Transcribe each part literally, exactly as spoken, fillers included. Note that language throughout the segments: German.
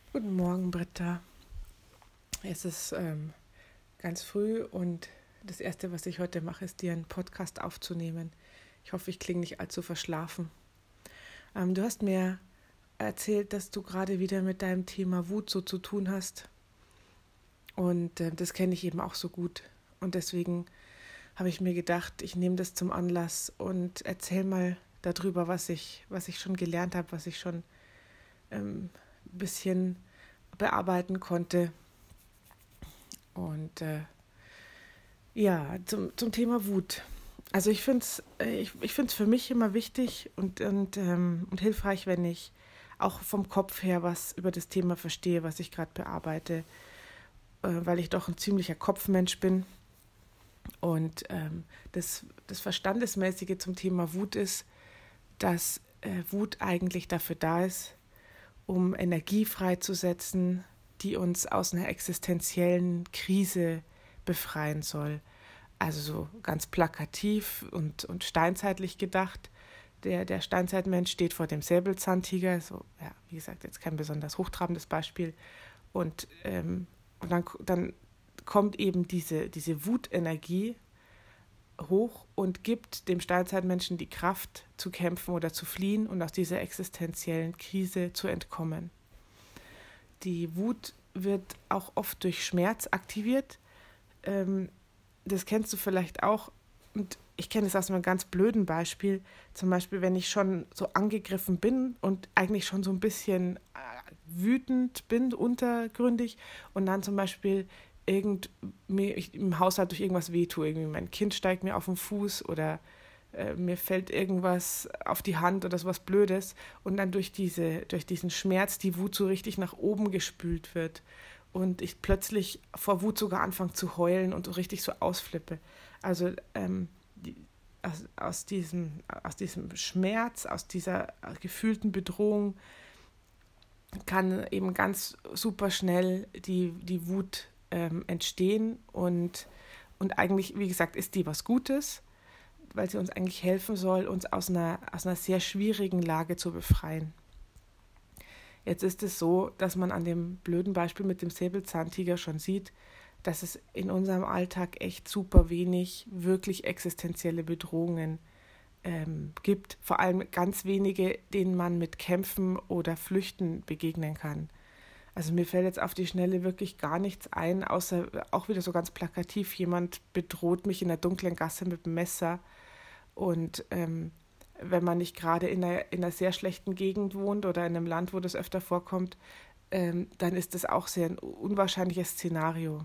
Guten Morgen, Britta. Es ist ähm, ganz früh und das Erste, was ich heute mache, ist, dir einen Podcast aufzunehmen. Ich hoffe, ich klinge nicht allzu verschlafen. Ähm, du hast mir erzählt, dass du gerade wieder mit deinem Thema Wut so zu tun hast. Und äh, das kenne ich eben auch so gut. Und deswegen habe ich mir gedacht, ich nehme das zum Anlass und erzähle mal darüber, was ich, was ich schon gelernt habe, was ich schon ähm, ein bisschen bearbeiten konnte. Und äh, ja, zum, zum Thema Wut. Also ich finde es ich, ich find's für mich immer wichtig und, und, ähm, und hilfreich, wenn ich auch vom Kopf her was über das Thema verstehe, was ich gerade bearbeite, äh, weil ich doch ein ziemlicher Kopfmensch bin. Und ähm, das, das Verstandesmäßige zum Thema Wut ist, dass äh, Wut eigentlich dafür da ist, um Energie freizusetzen, die uns aus einer existenziellen Krise befreien soll. Also so ganz plakativ und, und steinzeitlich gedacht. Der, der Steinzeitmensch steht vor dem Säbelzahntiger, so, ja, wie gesagt, jetzt kein besonders hochtrabendes Beispiel. Und, ähm, und dann, dann kommt eben diese, diese Wutenergie hoch und gibt dem Steinzeitmenschen die Kraft zu kämpfen oder zu fliehen und aus dieser existenziellen Krise zu entkommen. Die Wut wird auch oft durch Schmerz aktiviert. Ähm, das kennst du vielleicht auch. Und ich kenne es aus einem ganz blöden Beispiel. Zum Beispiel, wenn ich schon so angegriffen bin und eigentlich schon so ein bisschen äh, wütend bin, untergründig, und dann zum Beispiel irgend, mir, ich, im Haushalt durch irgendwas wehtue. Irgendwie mein Kind steigt mir auf den Fuß oder äh, mir fällt irgendwas auf die Hand oder sowas Blödes, und dann durch, diese, durch diesen Schmerz die Wut so richtig nach oben gespült wird und ich plötzlich vor Wut sogar anfange zu heulen und so richtig so ausflippe. Also ähm, die, aus, aus, diesem, aus diesem Schmerz, aus dieser gefühlten Bedrohung kann eben ganz super schnell die, die Wut ähm, entstehen und, und eigentlich, wie gesagt, ist die was Gutes, weil sie uns eigentlich helfen soll, uns aus einer, aus einer sehr schwierigen Lage zu befreien. Jetzt ist es so, dass man an dem blöden Beispiel mit dem Säbelzahntiger schon sieht, dass es in unserem Alltag echt super wenig wirklich existenzielle Bedrohungen ähm, gibt. Vor allem ganz wenige, denen man mit Kämpfen oder Flüchten begegnen kann. Also mir fällt jetzt auf die Schnelle wirklich gar nichts ein, außer auch wieder so ganz plakativ, jemand bedroht mich in der dunklen Gasse mit dem Messer. Und ähm, wenn man nicht gerade in einer, in einer sehr schlechten Gegend wohnt oder in einem Land, wo das öfter vorkommt, ähm, dann ist das auch sehr ein unwahrscheinliches Szenario.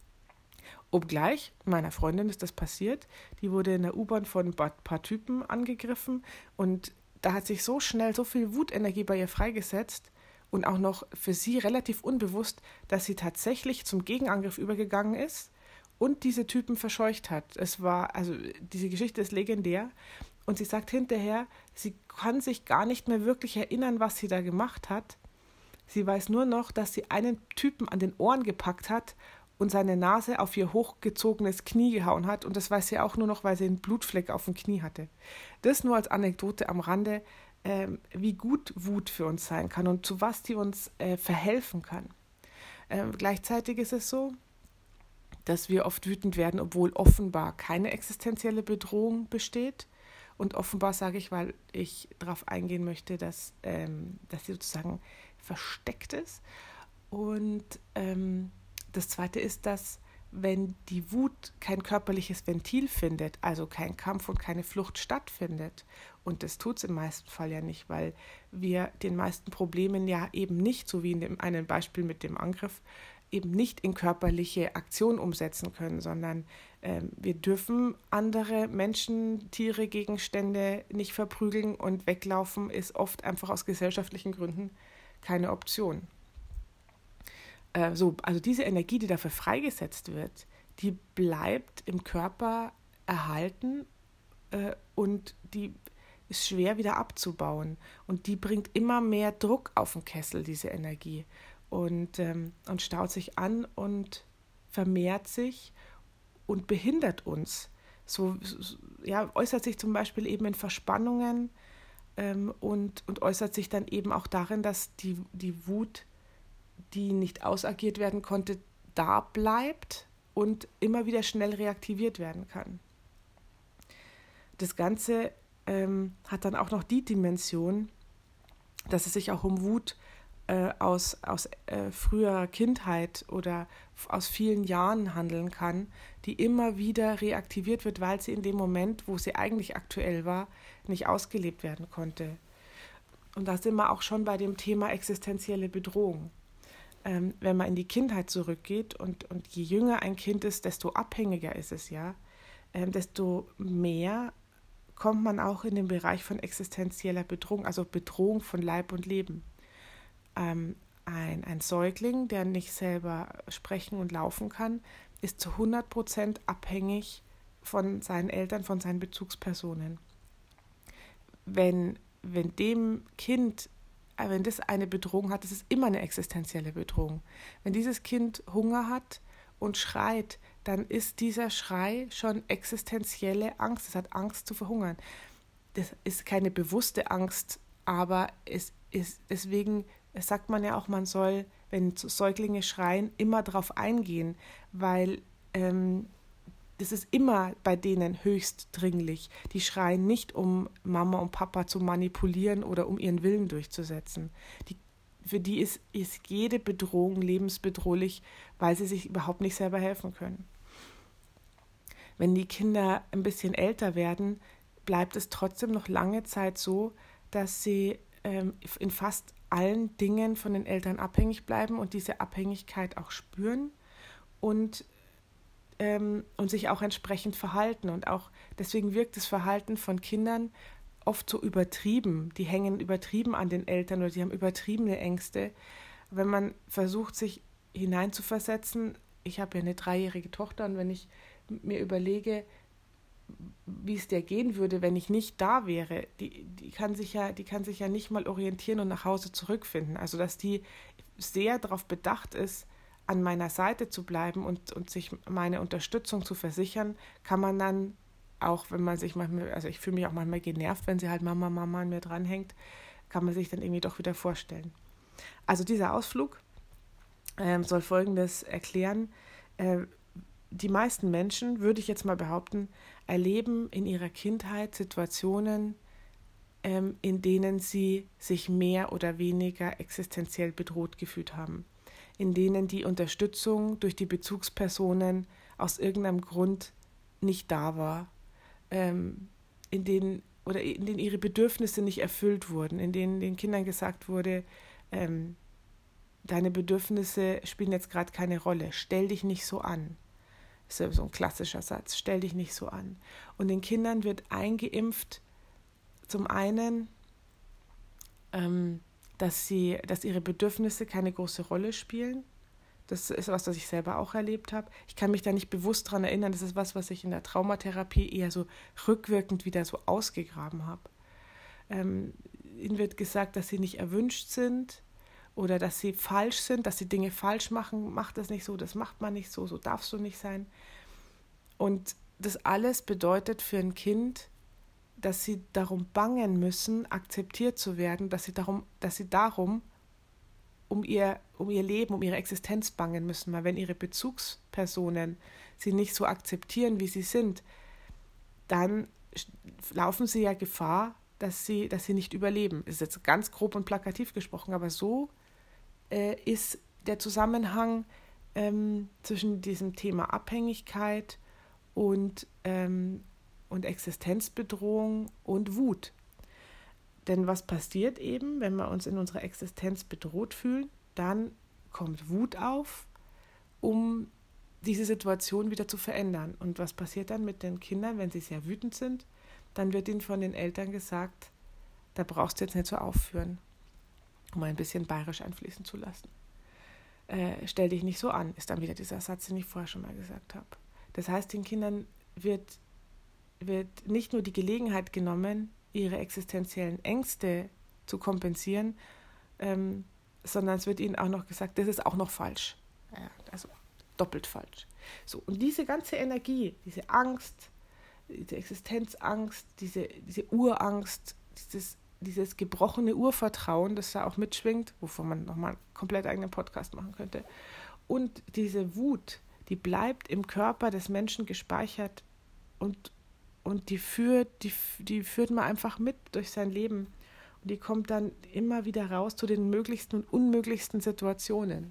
Obgleich, meiner Freundin ist das passiert, die wurde in der U-Bahn von ein paar Typen angegriffen und da hat sich so schnell so viel Wutenergie bei ihr freigesetzt und auch noch für sie relativ unbewusst, dass sie tatsächlich zum Gegenangriff übergegangen ist und diese Typen verscheucht hat. Es war, also diese Geschichte ist legendär. Und sie sagt hinterher, sie kann sich gar nicht mehr wirklich erinnern, was sie da gemacht hat. Sie weiß nur noch, dass sie einen Typen an den Ohren gepackt hat und seine Nase auf ihr hochgezogenes Knie gehauen hat. Und das weiß sie auch nur noch, weil sie einen Blutfleck auf dem Knie hatte. Das nur als Anekdote am Rande, äh, wie gut Wut für uns sein kann und zu was die uns äh, verhelfen kann. Äh, gleichzeitig ist es so, dass wir oft wütend werden, obwohl offenbar keine existenzielle Bedrohung besteht. Und offenbar sage ich, weil ich darauf eingehen möchte, dass, ähm, dass sie sozusagen versteckt ist. Und ähm, das Zweite ist, dass wenn die Wut kein körperliches Ventil findet, also kein Kampf und keine Flucht stattfindet, und das tut es im meisten Fall ja nicht, weil wir den meisten Problemen ja eben nicht, so wie in dem einen Beispiel mit dem Angriff, eben nicht in körperliche Aktion umsetzen können, sondern ähm, wir dürfen andere Menschen, Tiere, Gegenstände nicht verprügeln, und weglaufen ist oft einfach aus gesellschaftlichen Gründen keine Option. Äh, so, also diese Energie, die dafür freigesetzt wird, die bleibt im Körper erhalten äh, und die ist schwer wieder abzubauen. Und die bringt immer mehr Druck auf den Kessel, diese Energie. Und, ähm, und staut sich an und vermehrt sich und behindert uns. So, so ja, äußert sich zum Beispiel eben in Verspannungen ähm, und, und äußert sich dann eben auch darin, dass die, die Wut die nicht ausagiert werden konnte, da bleibt und immer wieder schnell reaktiviert werden kann. Das Ganze ähm, hat dann auch noch die Dimension, dass es sich auch um Wut äh, aus, aus äh, früherer Kindheit oder aus vielen Jahren handeln kann, die immer wieder reaktiviert wird, weil sie in dem Moment, wo sie eigentlich aktuell war, nicht ausgelebt werden konnte. Und da sind wir auch schon bei dem Thema existenzielle Bedrohung. Ähm, wenn man in die Kindheit zurückgeht und, und je jünger ein Kind ist, desto abhängiger ist es ja, ähm, desto mehr kommt man auch in den Bereich von existenzieller Bedrohung, also Bedrohung von Leib und Leben. Ähm, ein, ein Säugling, der nicht selber sprechen und laufen kann, ist zu hundert Prozent abhängig von seinen Eltern, von seinen Bezugspersonen. Wenn, wenn dem Kind, äh, wenn das eine Bedrohung hat, das ist immer eine existenzielle Bedrohung. Wenn dieses Kind Hunger hat und schreit, dann ist dieser Schrei schon existenzielle Angst. Es hat Angst zu verhungern. Das ist keine bewusste Angst, aber es ist deswegen, es sagt man ja auch, man soll, wenn Säuglinge schreien, immer darauf eingehen, weil ähm, das ist immer bei denen höchst dringlich. Die schreien nicht, um Mama und Papa zu manipulieren oder um ihren Willen durchzusetzen. Die Für die ist, ist jede Bedrohung lebensbedrohlich, weil sie sich überhaupt nicht selber helfen können. Wenn die Kinder ein bisschen älter werden, bleibt es trotzdem noch lange Zeit so, dass sie ähm, in fast allen Dingen von den Eltern abhängig bleiben und diese Abhängigkeit auch spüren und, ähm, und sich auch entsprechend verhalten. Und auch deswegen wirkt das Verhalten von Kindern oft so übertrieben. Die hängen übertrieben an den Eltern oder die haben übertriebene Ängste. Wenn man versucht, sich hineinzuversetzen, ich habe ja eine dreijährige Tochter und wenn ich mir überlege, wie es der gehen würde, wenn ich nicht da wäre, die, die kann sich ja, die kann sich ja nicht mal orientieren und nach Hause zurückfinden. Also dass die sehr darauf bedacht ist, an meiner Seite zu bleiben und, und sich meine Unterstützung zu versichern, kann man dann auch, wenn man sich manchmal, also ich fühle mich auch manchmal genervt, wenn sie halt Mama, Mama an mir dranhängt, kann man sich dann irgendwie doch wieder vorstellen. Also dieser Ausflug ähm, soll Folgendes erklären. Äh, die meisten Menschen, würde ich jetzt mal behaupten, erleben in ihrer Kindheit Situationen, ähm, in denen sie sich mehr oder weniger existenziell bedroht gefühlt haben, in denen die Unterstützung durch die Bezugspersonen aus irgendeinem Grund nicht da war, ähm, in denen oder in denen ihre Bedürfnisse nicht erfüllt wurden, in denen den Kindern gesagt wurde, ähm, deine Bedürfnisse spielen jetzt gerade keine Rolle, stell dich nicht so an. Das ist so ein klassischer Satz, stell dich nicht so an. Und den Kindern wird eingeimpft, zum einen, ähm, dass sie, dass ihre Bedürfnisse keine große Rolle spielen. Das ist was, was ich selber auch erlebt habe. Ich kann mich da nicht bewusst daran erinnern. Das ist was, was ich in der Traumatherapie eher so rückwirkend wieder so ausgegraben habe. Ähm, ihnen wird gesagt, dass sie nicht erwünscht sind oder dass sie falsch sind, dass sie Dinge falsch machen. Mach das nicht so, das macht man nicht so, so darfst du nicht sein. Und das alles bedeutet für ein Kind, dass sie darum bangen müssen, akzeptiert zu werden, dass sie darum, dass sie darum um ihr, um ihr Leben, um ihre Existenz bangen müssen. Weil wenn ihre Bezugspersonen sie nicht so akzeptieren, wie sie sind, dann laufen sie ja Gefahr, dass sie, dass sie nicht überleben. Das ist jetzt ganz grob und plakativ gesprochen, aber so äh, ist der Zusammenhang ähm, zwischen diesem Thema Abhängigkeit und, ähm, und Existenzbedrohung und Wut. Denn was passiert eben, wenn wir uns in unserer Existenz bedroht fühlen? Dann kommt Wut auf, um diese Situation wieder zu verändern. Und was passiert dann mit den Kindern, wenn sie sehr wütend sind? Dann wird ihnen von den Eltern gesagt, da brauchst du jetzt nicht so aufführen, um ein bisschen bayerisch einfließen zu lassen. Äh, stell dich nicht so an, ist dann wieder dieser Satz, den ich vorher schon mal gesagt habe. Das heißt, den Kindern wird, wird nicht nur die Gelegenheit genommen, ihre existenziellen Ängste zu kompensieren, ähm, sondern es wird ihnen auch noch gesagt, das ist auch noch falsch. Ja, also doppelt falsch. So, und diese ganze Energie, diese Angst, diese Existenzangst, diese, diese Urangst, dieses, dieses gebrochene Urvertrauen, das da auch mitschwingt, wovon man nochmal einen komplett eigenen Podcast machen könnte. Und diese Wut, die bleibt im Körper des Menschen gespeichert und, und die, führt, die, die führt man einfach mit durch sein Leben. Und die kommt dann immer wieder raus zu den möglichsten und unmöglichsten Situationen.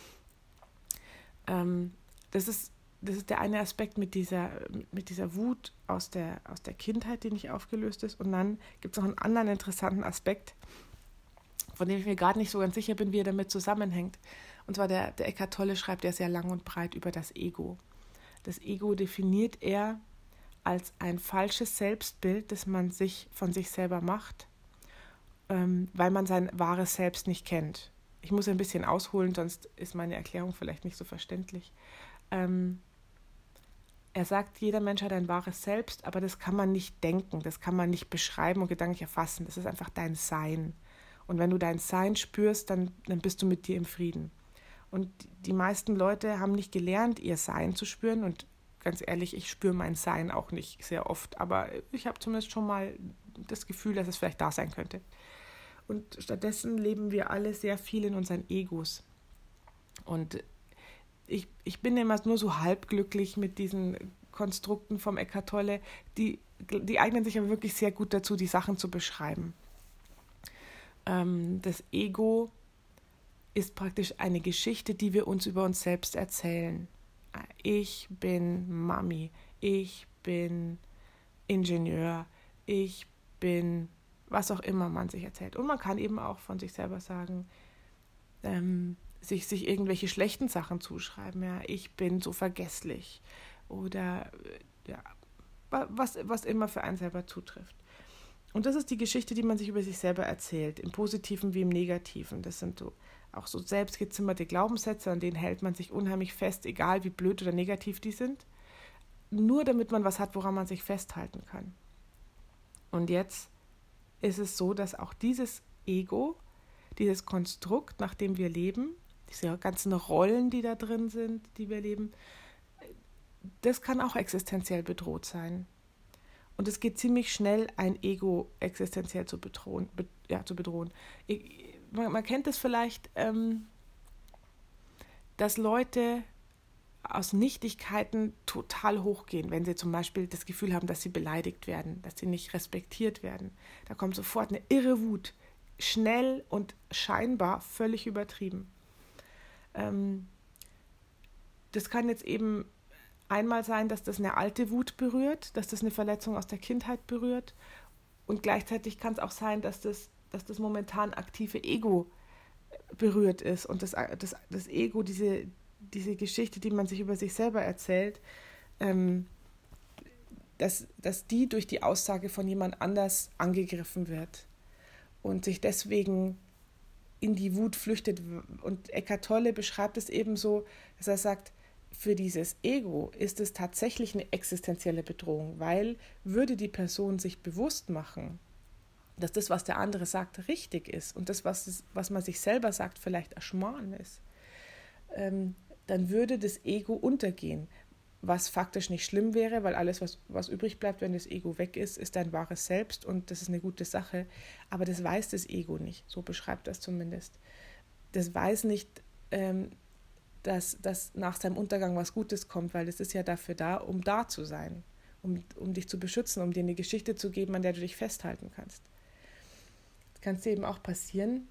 Ähm, das ist Das ist der eine Aspekt mit dieser, mit dieser Wut aus der, aus der Kindheit, die nicht aufgelöst ist. Und dann gibt es noch einen anderen interessanten Aspekt, von dem ich mir gerade nicht so ganz sicher bin, wie er damit zusammenhängt. Und zwar der, der Eckhart Tolle schreibt ja sehr lang und breit über das Ego. Das Ego definiert er als ein falsches Selbstbild, das man sich von sich selber macht, ähm, weil man sein wahres Selbst nicht kennt. Ich muss ein bisschen ausholen, sonst ist meine Erklärung vielleicht nicht so verständlich. Ähm, Er sagt, jeder Mensch hat ein wahres Selbst, aber das kann man nicht denken, das kann man nicht beschreiben und gedanklich erfassen. Das ist einfach dein Sein. Und wenn du dein Sein spürst, dann, dann bist du mit dir im Frieden. Und die meisten Leute haben nicht gelernt, ihr Sein zu spüren. Und ganz ehrlich, ich spüre mein Sein auch nicht sehr oft. Aber ich habe zumindest schon mal das Gefühl, dass es vielleicht da sein könnte. Und stattdessen leben wir alle sehr viel in unseren Egos. Und Ich, ich bin immer nur so halbglücklich mit diesen Konstrukten vom Eckhart Tolle. Die, die eignen sich aber wirklich sehr gut dazu, die Sachen zu beschreiben. Ähm, das Ego ist praktisch eine Geschichte, die wir uns über uns selbst erzählen. Ich bin Mami, ich bin Ingenieur, ich bin was auch immer man sich erzählt. Und man kann eben auch von sich selber sagen, ähm, Sich, sich irgendwelche schlechten Sachen zuschreiben, ja, ich bin so vergesslich oder ja, was, was immer für einen selber zutrifft. Und das ist die Geschichte, die man sich über sich selber erzählt, im Positiven wie im Negativen. Das sind so auch so selbstgezimmerte Glaubenssätze, an denen hält man sich unheimlich fest, egal wie blöd oder negativ die sind, nur damit man was hat, woran man sich festhalten kann. Und jetzt ist es so, dass auch dieses Ego, dieses Konstrukt, nach dem wir leben, diese ganzen Rollen, die da drin sind, die wir leben, das kann auch existenziell bedroht sein. Und es geht ziemlich schnell, ein Ego existenziell zu bedrohen. Be, ja, zu bedrohen. Ich, man, man kennt es vielleicht, ähm, dass Leute aus Nichtigkeiten total hochgehen, wenn sie zum Beispiel das Gefühl haben, dass sie beleidigt werden, dass sie nicht respektiert werden. Da kommt sofort eine irre Wut, schnell und scheinbar völlig übertrieben. Ähm, das kann jetzt eben einmal sein, dass das eine alte Wut berührt, dass das eine Verletzung aus der Kindheit berührt und gleichzeitig kann es auch sein, dass das, dass das momentan aktive Ego berührt ist und das, das, das Ego, diese, diese Geschichte, die man sich über sich selber erzählt, ähm, dass, dass die durch die Aussage von jemand anders angegriffen wird und sich deswegen in die Wut flüchtet. Und Eckhart Tolle beschreibt es eben so, dass er sagt, für dieses Ego ist es tatsächlich eine existenzielle Bedrohung, weil würde die Person sich bewusst machen, dass das, was der andere sagt, richtig ist und das, was, was man sich selber sagt, vielleicht ein Schmarrn ist, ähm, dann würde das Ego untergehen, was faktisch nicht schlimm wäre, weil alles, was, was übrig bleibt, wenn das Ego weg ist, ist dein wahres Selbst und das ist eine gute Sache. Aber das weiß das Ego nicht, so beschreibt das zumindest. Das weiß nicht, ähm, dass, dass nach seinem Untergang was Gutes kommt, weil das ist ja dafür da, um da zu sein, um, um dich zu beschützen, um dir eine Geschichte zu geben, an der du dich festhalten kannst. Es kann dir eben auch passieren,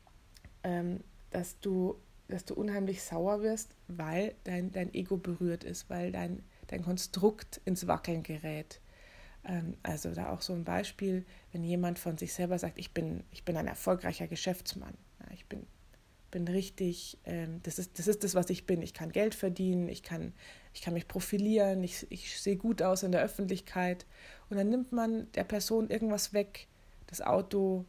ähm, dass du dass du unheimlich sauer wirst, weil dein, dein Ego berührt ist, weil dein, dein Konstrukt ins Wackeln gerät. Ähm, also da auch so ein Beispiel, wenn jemand von sich selber sagt, ich bin, ich bin ein erfolgreicher Geschäftsmann, ja, ich bin, bin richtig, ähm, das ist, das ist das, was ich bin, ich kann Geld verdienen, ich kann, ich kann mich profilieren, ich, ich sehe gut aus in der Öffentlichkeit und dann nimmt man der Person irgendwas weg, das Auto,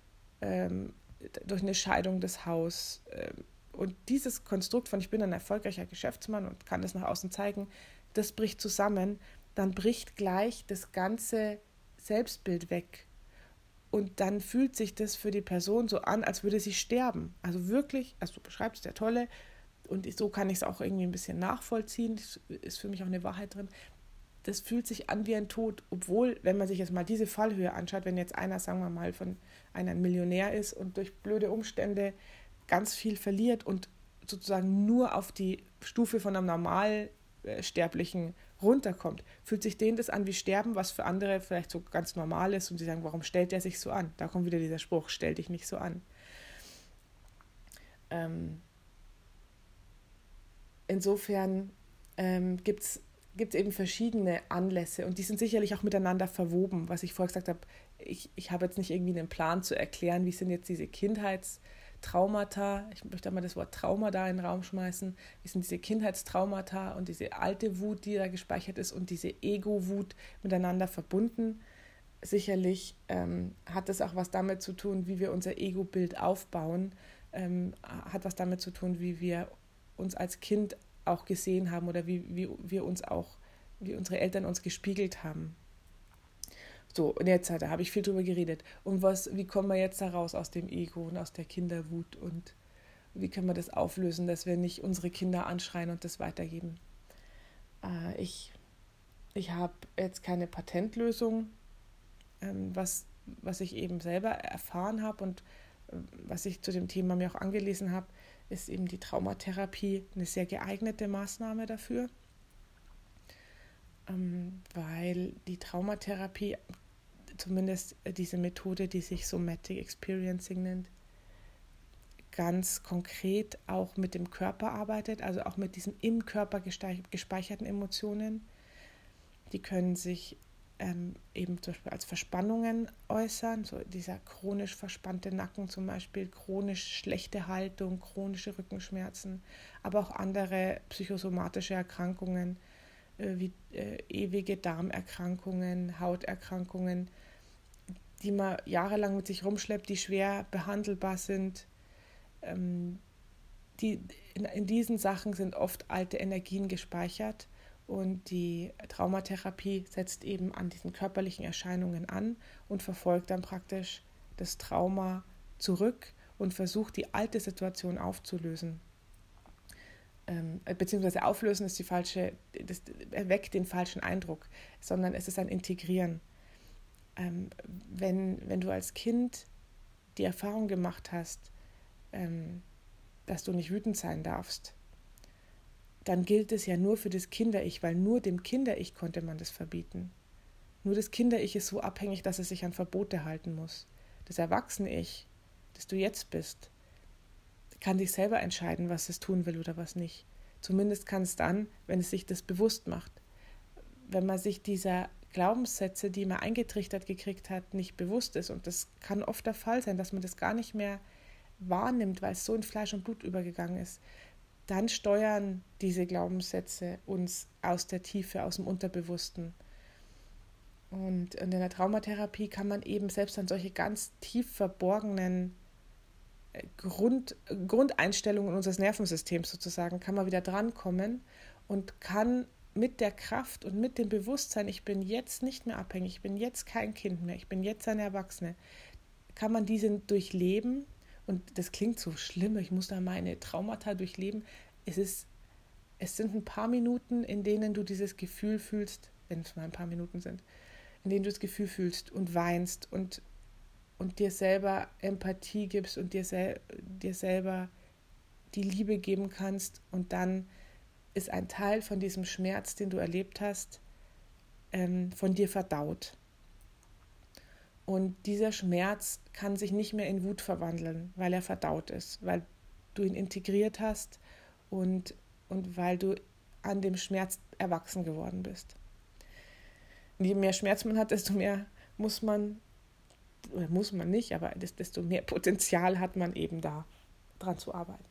ähm, durch eine Scheidung das Haus, ähm, und dieses Konstrukt von ich bin ein erfolgreicher Geschäftsmann und kann das nach außen zeigen, das bricht zusammen, dann bricht gleich das ganze Selbstbild weg. Und dann fühlt sich das für die Person so an, als würde sie sterben. Also wirklich, also du beschreibst der Tolle, und so kann ich es auch irgendwie ein bisschen nachvollziehen, das ist für mich auch eine Wahrheit drin, das fühlt sich an wie ein Tod, obwohl, wenn man sich jetzt mal diese Fallhöhe anschaut, wenn jetzt einer, sagen wir mal, von einer ein Millionär ist und durch blöde Umstände ganz viel verliert und sozusagen nur auf die Stufe von einem Normalsterblichen runterkommt, fühlt sich denen das an wie Sterben, was für andere vielleicht so ganz normal ist und sie sagen, warum stellt der sich so an? Da kommt wieder dieser Spruch, stell dich nicht so an. Ähm, insofern ähm, gibt es gibt es eben verschiedene Anlässe und die sind sicherlich auch miteinander verwoben, was ich vorher gesagt habe. Ich, ich habe jetzt nicht irgendwie einen Plan zu erklären, wie sind jetzt diese Kindheitstraumata, ich möchte mal das Wort Trauma da in den Raum schmeißen, wie sind diese Kindheitstraumata und diese alte Wut, die da gespeichert ist und diese Ego-Wut miteinander verbunden. Sicherlich ähm, hat das auch was damit zu tun, wie wir unser Ego-Bild aufbauen, ähm, hat was damit zu tun, wie wir uns als Kind auch gesehen haben oder wie, wie wir uns auch, wie unsere Eltern uns gespiegelt haben. So, und jetzt da habe ich viel drüber geredet. Und was, wie kommen wir jetzt da raus aus dem Ego und aus der Kinderwut und wie können wir das auflösen, dass wir nicht unsere Kinder anschreien und das weitergeben? Äh, ich ich habe jetzt keine Patentlösung, ähm, was, was ich eben selber erfahren habe und äh, was ich zu dem Thema mir auch angelesen habe, ist eben die Traumatherapie eine sehr geeignete Maßnahme dafür, ähm, weil die Traumatherapie, zumindest diese Methode, die sich Somatic Experiencing nennt, ganz konkret auch mit dem Körper arbeitet, also auch mit diesen im Körper gespeicherten Emotionen. Die können sich ähm, eben zum Beispiel als Verspannungen äußern, so dieser chronisch verspannte Nacken zum Beispiel, chronisch schlechte Haltung, chronische Rückenschmerzen, aber auch andere psychosomatische Erkrankungen, äh, wie äh, ewige Darmerkrankungen, Hauterkrankungen, die man jahrelang mit sich rumschleppt, die schwer behandelbar sind. Ähm, die, in, in diesen Sachen sind oft alte Energien gespeichert. Und die Traumatherapie setzt eben an diesen körperlichen Erscheinungen an und verfolgt dann praktisch das Trauma zurück und versucht, die alte Situation aufzulösen. Ähm, beziehungsweise auflösen ist die falsche, das erweckt den falschen Eindruck, sondern es ist ein Integrieren. Ähm, wenn, wenn du als Kind die Erfahrung gemacht hast, ähm, dass du nicht wütend sein darfst, dann gilt es ja nur für das Kinder-Ich, weil nur dem Kinder-Ich konnte man das verbieten. Nur das Kinder-Ich ist so abhängig, dass es sich an Verbote halten muss. Das Erwachsene-Ich, das du jetzt bist, kann sich selber entscheiden, was es tun will oder was nicht. Zumindest kann es dann, wenn es sich das bewusst macht. Wenn man sich dieser Glaubenssätze, die man eingetrichtert gekriegt hat, nicht bewusst ist, und das kann oft der Fall sein, dass man das gar nicht mehr wahrnimmt, weil es so in Fleisch und Blut übergegangen ist, dann steuern diese Glaubenssätze uns aus der Tiefe, aus dem Unterbewussten. Und in der Traumatherapie kann man eben selbst an solche ganz tief verborgenen Grund, Grundeinstellungen unseres Nervensystems sozusagen, kann man wieder drankommen und kann mit der Kraft und mit dem Bewusstsein, ich bin jetzt nicht mehr abhängig, ich bin jetzt kein Kind mehr, ich bin jetzt eine Erwachsene, kann man diese durchleben. Und das klingt so schlimm, ich muss da meine Traumata durchleben. Es ist, es sind ein paar Minuten, in denen du dieses Gefühl fühlst, wenn es mal ein paar Minuten sind, in denen du das Gefühl fühlst und weinst und, und dir selber Empathie gibst und dir, sel- dir selber die Liebe geben kannst. Und dann ist ein Teil von diesem Schmerz, den du erlebt hast, ähm, von dir verdaut. Und dieser Schmerz kann sich nicht mehr in Wut verwandeln, weil er verdaut ist, weil du ihn integriert hast und, und weil du an dem Schmerz erwachsen geworden bist. Und je mehr Schmerz man hat, desto mehr muss man, oder muss man nicht, aber desto mehr Potenzial hat man eben da, dran zu arbeiten.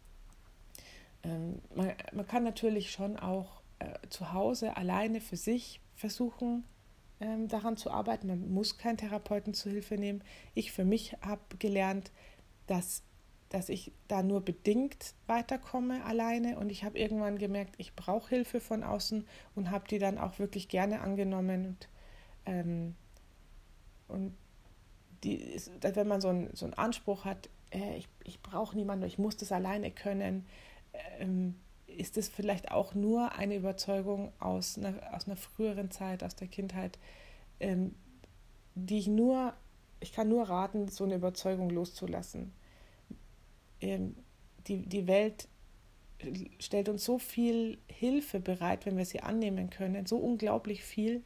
Ähm, man, man kann natürlich schon auch äh, zu Hause alleine für sich versuchen, daran zu arbeiten. Man muss keinen Therapeuten zu Hilfe nehmen. Ich für mich habe gelernt, dass, dass ich da nur bedingt weiterkomme alleine und ich habe irgendwann gemerkt, ich brauche Hilfe von außen und habe die dann auch wirklich gerne angenommen. Und, ähm, und die, wenn man so einen, so einen Anspruch hat, äh, ich, ich brauche niemanden, ich muss das alleine können, ähm, ist es vielleicht auch nur eine Überzeugung aus einer, aus einer früheren Zeit, aus der Kindheit, ähm, die ich nur, ich kann nur raten, so eine Überzeugung loszulassen. Ähm, die, die Welt stellt uns so viel Hilfe bereit, wenn wir sie annehmen können, so unglaublich viel.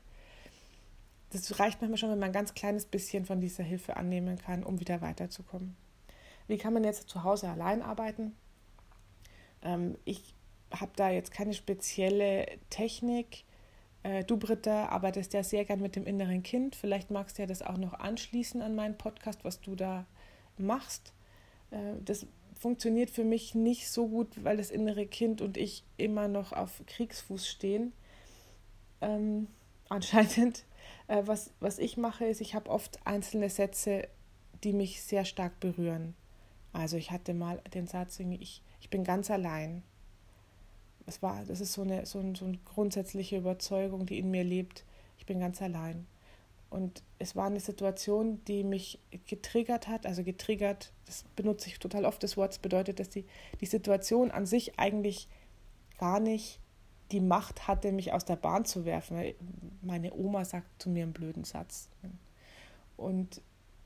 Das reicht manchmal schon, wenn man ein ganz kleines bisschen von dieser Hilfe annehmen kann, um wieder weiterzukommen. Wie kann man jetzt zu Hause allein arbeiten? Ähm, ich habe da jetzt keine spezielle Technik. Äh, du, Britta, arbeitest ja sehr gern mit dem inneren Kind. Vielleicht magst du ja das auch noch anschließen an meinen Podcast, was du da machst. Äh, das funktioniert für mich nicht so gut, weil das innere Kind und ich immer noch auf Kriegsfuß stehen. Ähm, anscheinend. Äh, was, was ich mache, ist, ich habe oft einzelne Sätze, die mich sehr stark berühren. Also ich hatte mal den Satz, ich, ich bin ganz allein. Das, war, das ist so eine, so, ein, so eine grundsätzliche Überzeugung, die in mir lebt. Ich bin ganz allein. Und es war eine Situation, die mich getriggert hat. Also getriggert, das benutze ich total oft, das Wort. Das bedeutet, dass die, die Situation an sich eigentlich gar nicht die Macht hatte, mich aus der Bahn zu werfen. Meine Oma sagt zu mir einen blöden Satz. Und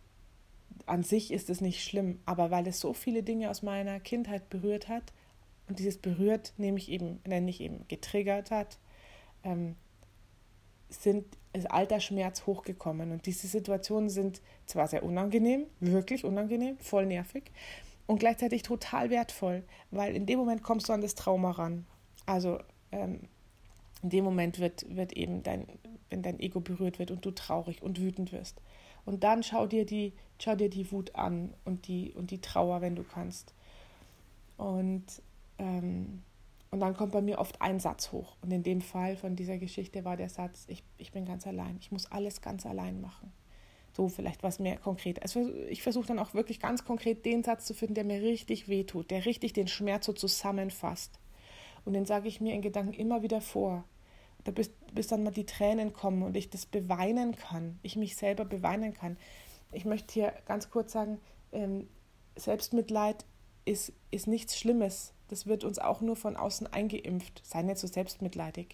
an sich ist es nicht schlimm, aber weil es so viele Dinge aus meiner Kindheit berührt hat, und dieses berührt, nehme ich eben, nenne ich eben getriggert hat, ähm, sind, ist alter Schmerz hochgekommen. Und diese Situationen sind zwar sehr unangenehm, wirklich unangenehm, voll nervig und gleichzeitig total wertvoll, weil in dem Moment kommst du an das Trauma ran. Also ähm, in dem Moment wird, wird eben dein, wenn dein Ego berührt wird und du traurig und wütend wirst. Und dann schau dir die, schau dir die Wut an und die, und die Trauer, wenn du kannst. Und ähm, Und dann kommt bei mir oft ein Satz hoch. Und in dem Fall von dieser Geschichte war der Satz, ich, ich bin ganz allein. Ich muss alles ganz allein machen. So vielleicht was mehr konkret. Also ich versuche dann auch wirklich ganz konkret den Satz zu finden, der mir richtig wehtut, der richtig den Schmerz so zusammenfasst. Und den sage ich mir in Gedanken immer wieder vor. Da bis, bis dann mal die Tränen kommen und ich das beweinen kann. Ich mich selber beweinen kann. Ich möchte hier ganz kurz sagen, ähm, Selbstmitleid ist, ist nichts Schlimmes. Das wird uns auch nur von außen eingeimpft. Sei nicht so selbstmitleidig.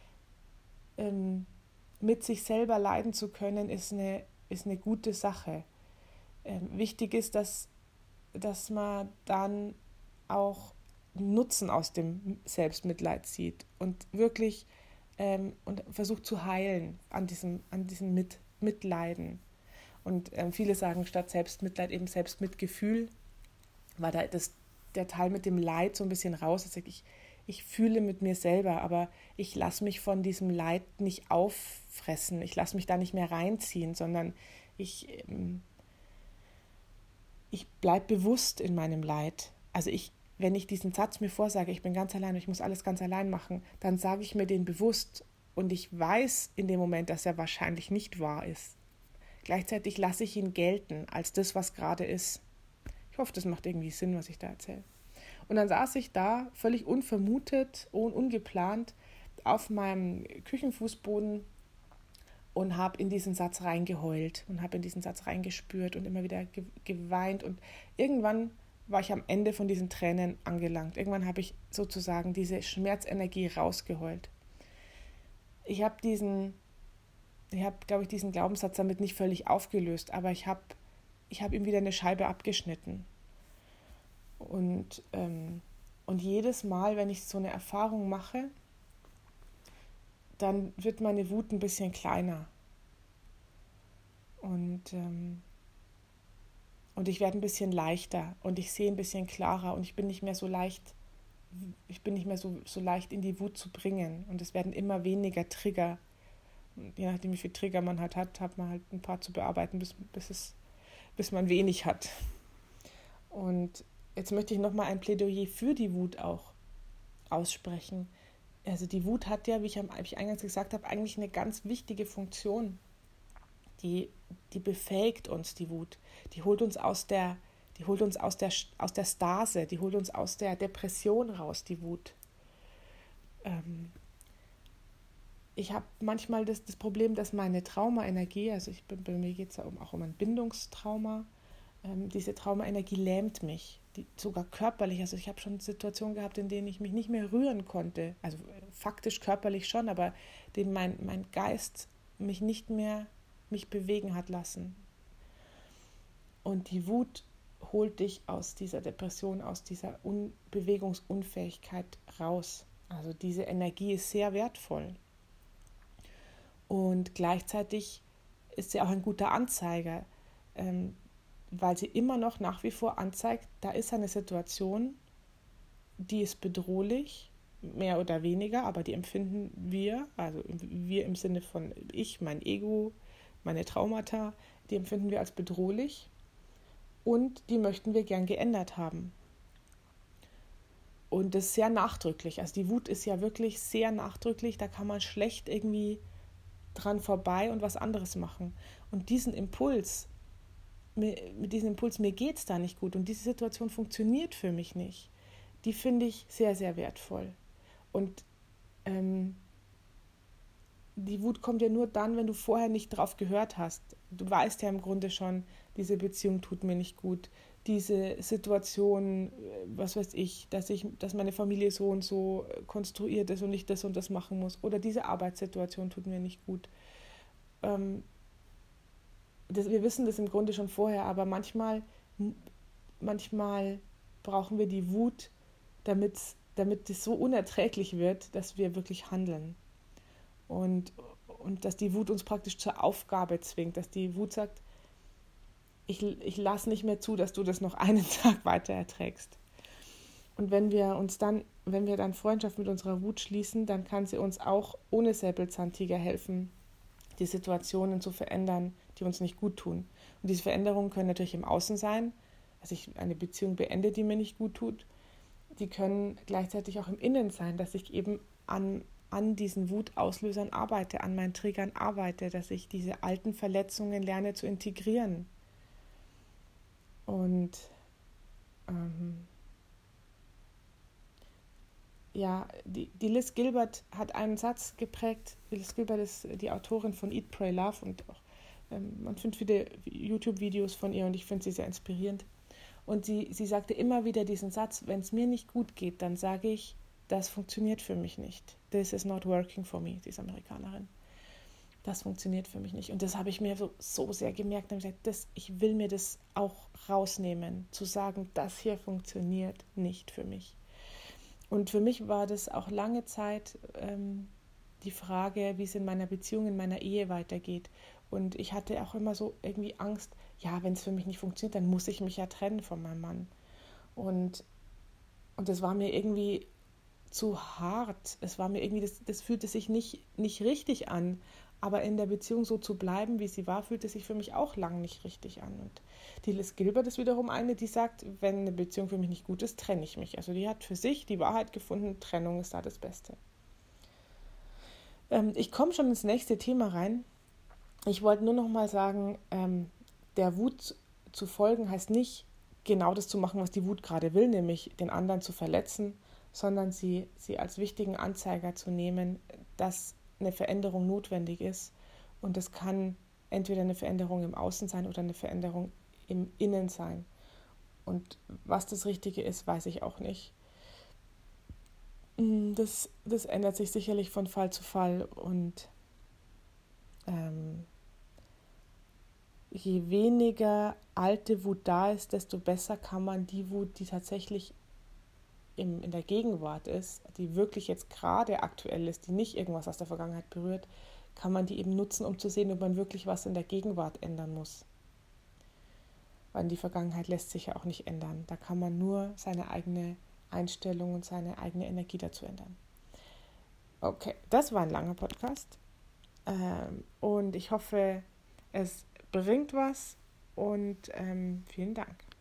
Ähm, mit sich selber leiden zu können, ist eine, ist eine gute Sache. Ähm, wichtig ist, dass, dass man dann auch Nutzen aus dem Selbstmitleid zieht und wirklich ähm, und versucht zu heilen an diesem, an diesem Mit, Mitleiden. Und ähm, viele sagen statt Selbstmitleid eben Selbstmitgefühl, weil da das der Teil mit dem Leid so ein bisschen raus ist. Ich, ich fühle mit mir selber, aber ich lasse mich von diesem Leid nicht auffressen. Ich lasse mich da nicht mehr reinziehen, sondern ich, ich bleibe bewusst in meinem Leid. Also ich, wenn ich diesen Satz mir vorsage, ich bin ganz allein, ich muss alles ganz allein machen, dann sage ich mir den bewusst und ich weiß in dem Moment, dass er wahrscheinlich nicht wahr ist. Gleichzeitig lasse ich ihn gelten als das, was gerade ist. Ich hoffe, das macht irgendwie Sinn, was ich da erzähle. Und dann saß ich da, völlig unvermutet und ungeplant, auf meinem Küchenfußboden und habe in diesen Satz reingeheult und habe in diesen Satz reingespürt und immer wieder ge- geweint. Und irgendwann war ich am Ende von diesen Tränen angelangt. Irgendwann habe ich sozusagen diese Schmerzenergie rausgeheult. Ich habe diesen, ich habe, glaube ich, diesen Glaubenssatz damit nicht völlig aufgelöst, aber ich habe Ich habe ihm wieder eine Scheibe abgeschnitten. Und, ähm, und jedes Mal, wenn ich so eine Erfahrung mache, dann wird meine Wut ein bisschen kleiner. Und, ähm, und ich werde ein bisschen leichter und ich sehe ein bisschen klarer und ich bin nicht mehr so leicht, ich bin nicht mehr so, so leicht in die Wut zu bringen. Und es werden immer weniger Trigger. Und je nachdem, wie viele Trigger man halt hat, hat man halt ein paar zu bearbeiten, bis, bis es bis man wenig hat. Und jetzt möchte ich nochmal ein Plädoyer für die Wut auch aussprechen. Also die Wut hat ja, wie ich, wie ich eingangs gesagt habe, eigentlich eine ganz wichtige Funktion. Die, die befähigt uns, die Wut. Die holt uns aus der, die holt uns aus der, aus der Stase, die holt uns aus der Depression raus, die Wut. Ähm, Ich habe manchmal das, das Problem, dass meine Traumaenergie, also ich, bei mir geht es ja auch um ein Bindungstrauma, ähm, diese Traumaenergie lähmt mich. die, sogar körperlich. Also ich habe schon Situationen gehabt, in denen ich mich nicht mehr rühren konnte. Also faktisch körperlich schon, aber den mein, mein Geist mich nicht mehr mich bewegen hat lassen. Und die Wut holt dich aus dieser Depression, aus dieser Un- Bewegungsunfähigkeit raus. Also diese Energie ist sehr wertvoll. Und gleichzeitig ist sie auch ein guter Anzeiger, ähm, weil sie immer noch nach wie vor anzeigt, da ist eine Situation, die ist bedrohlich, mehr oder weniger, aber die empfinden wir, also wir im Sinne von ich, mein Ego, meine Traumata, die empfinden wir als bedrohlich und die möchten wir gern geändert haben. Und das ist sehr nachdrücklich, also die Wut ist ja wirklich sehr nachdrücklich, da kann man schlecht irgendwie dran vorbei und was anderes machen. Und diesen Impuls, mit diesem Impuls, mir geht es da nicht gut und diese Situation funktioniert für mich nicht, die finde ich sehr, sehr wertvoll. Und ähm, die Wut kommt ja nur dann, wenn du vorher nicht drauf gehört hast. Du weißt ja im Grunde schon, diese Beziehung tut mir nicht gut, diese Situation, was weiß ich, dass ich, dass meine Familie so und so konstruiert ist und ich das und das machen muss, oder diese Arbeitssituation tut mir nicht gut. Ähm, das, wir wissen das im Grunde schon vorher, aber manchmal, manchmal brauchen wir die Wut, damit damit es so unerträglich wird, dass wir wirklich handeln. Und, und dass die Wut uns praktisch zur Aufgabe zwingt, dass die Wut sagt, ich, ich lasse nicht mehr zu, dass du das noch einen Tag weiter erträgst. Und wenn wir uns dann, wenn wir dann Freundschaft mit unserer Wut schließen, dann kann sie uns auch ohne Säbelzahntiger helfen, die Situationen zu verändern, die uns nicht gut tun. Und diese Veränderungen können natürlich im Außen sein, dass ich eine Beziehung beende, die mir nicht gut tut. Die können gleichzeitig auch im Innen sein, dass ich eben an, an diesen Wutauslösern arbeite, an meinen Triggern arbeite, dass ich diese alten Verletzungen lerne zu integrieren. Und ähm, ja, die, die Liz Gilbert hat einen Satz geprägt. Liz Gilbert ist die Autorin von Eat, Pray, Love und auch, ähm, man findet viele YouTube-Videos von ihr und ich finde sie sehr inspirierend. Und sie, sie sagte immer wieder diesen Satz, wenn es mir nicht gut geht, dann sage ich, das funktioniert für mich nicht. This is not working for me, diese Amerikanerin. Das funktioniert für mich nicht. Und das habe ich mir so, so sehr gemerkt. Und ich gesagt, das, ich will mir das auch rausnehmen, zu sagen, das hier funktioniert nicht für mich. Und für mich war das auch lange Zeit ähm, die Frage, wie es in meiner Beziehung, in meiner Ehe weitergeht. Und ich hatte auch immer so irgendwie Angst, ja, wenn es für mich nicht funktioniert, dann muss ich mich ja trennen von meinem Mann. Und, und das war mir irgendwie zu hart. Es war mir irgendwie, das, das fühlte sich nicht, nicht richtig an. Aber in der Beziehung so zu bleiben, wie sie war, fühlte sich für mich auch lang nicht richtig an. Und die Liz Gilbert ist wiederum eine, die sagt, wenn eine Beziehung für mich nicht gut ist, trenne ich mich. Also die hat für sich die Wahrheit gefunden, Trennung ist da das Beste. Ähm, ich komme schon ins nächste Thema rein. Ich wollte nur noch mal sagen, ähm, der Wut zu folgen heißt nicht, genau das zu machen, was die Wut gerade will, nämlich den anderen zu verletzen, sondern sie, sie als wichtigen Anzeiger zu nehmen, dass eine Veränderung notwendig ist. Und das kann entweder eine Veränderung im Außen sein oder eine Veränderung im Innen sein. Und was das Richtige ist, weiß ich auch nicht. Das, das ändert sich sicherlich von Fall zu Fall. Und ähm, je weniger alte Wut da ist, desto besser kann man die Wut, die tatsächlich im, in der Gegenwart ist, die wirklich jetzt gerade aktuell ist, die nicht irgendwas aus der Vergangenheit berührt, kann man die eben nutzen, um zu sehen, ob man wirklich was in der Gegenwart ändern muss. Weil die Vergangenheit lässt sich ja auch nicht ändern. Da kann man nur seine eigene Einstellung und seine eigene Energie dazu ändern. Okay, das war ein langer Podcast. Ähm, und ich hoffe, es bringt was und ähm, vielen Dank.